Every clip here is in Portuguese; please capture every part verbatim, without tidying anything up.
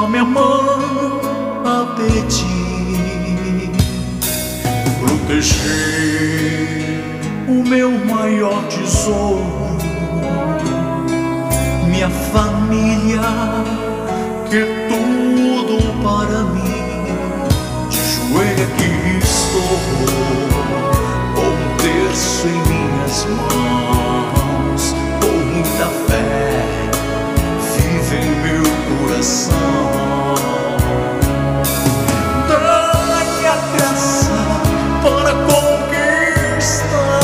minha mão até ti, proteger o meu maior tesouro, minha família, que é tudo para mim. De joelho aqui estou, com um terço em minhas mãos, com muita fé vive em meu coração. Dá-me a graça para conquistar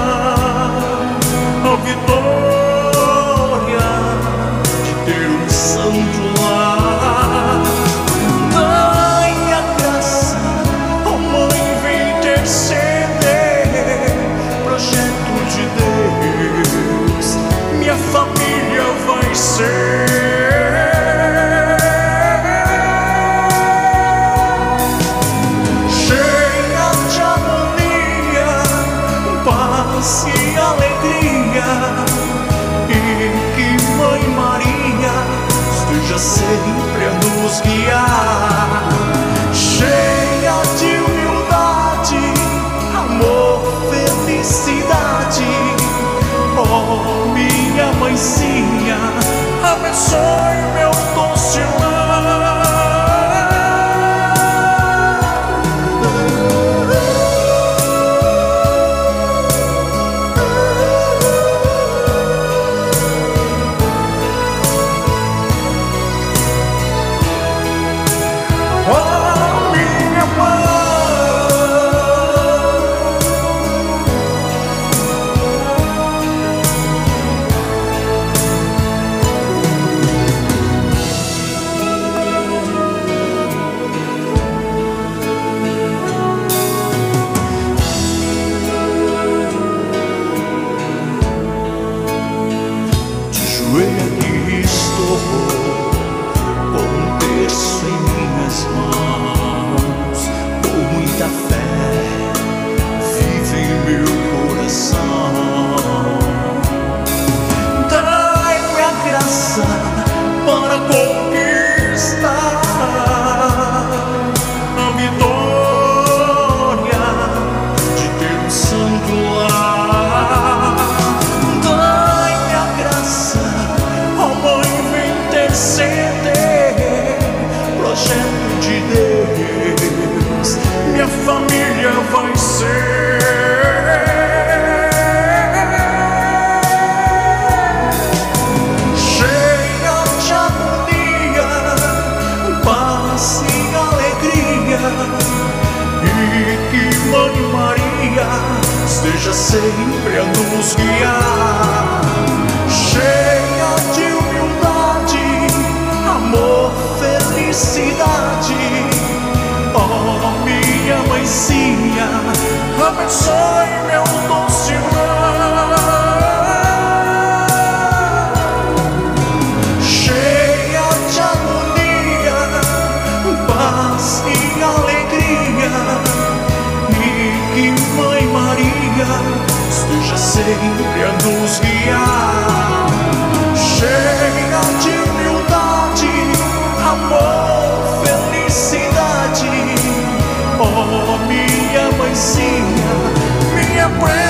a vitória de ter um santo lar. Dá-me a graça, ó Mãe, vem interceder, projeto de Deus, minha família vai ser. E alegria, e que Mãe Maria esteja sempre a nos guiar, cheia de humildade, amor, felicidade. Oh, minha mãezinha, abençoe meu doce lar. Aqui estou, com um terço em minhas mãos, com muita fé vive em meu coração. Dai-me a graça para conquistar a vitória de ter um santo lar. Dai-me a graça, interceder, projeto de Deus, minha família vai ser. Cheia de harmonia, paz e alegria, e que Mãe Maria esteja sempre a nos guiar, cheia de amor, felicidade. Oh, minha mãezinha, abençoe meu doce lar, cheia de harmonia, paz e alegria, e que Mãe Maria esteja sempre a nos guiar, cheia de humildade, amor, felicidade. Oh, minha mãezinha, minha